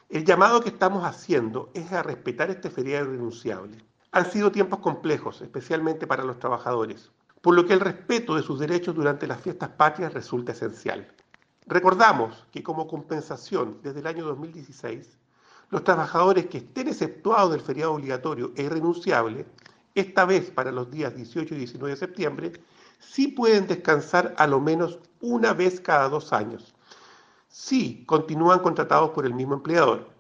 El llamado que estamos haciendo es a respetar este feriado irrenunciable. Han sido tiempos complejos, especialmente para los trabajadores, por lo que el respeto de sus derechos durante las fiestas patrias resulta esencial. Recordamos que como compensación desde el año 2016, los trabajadores que estén exceptuados del feriado obligatorio e irrenunciable, esta vez para los días 18 y 19 de septiembre, sí pueden descansar a lo menos una vez cada 2 años, si continúan contratados por el mismo empleador.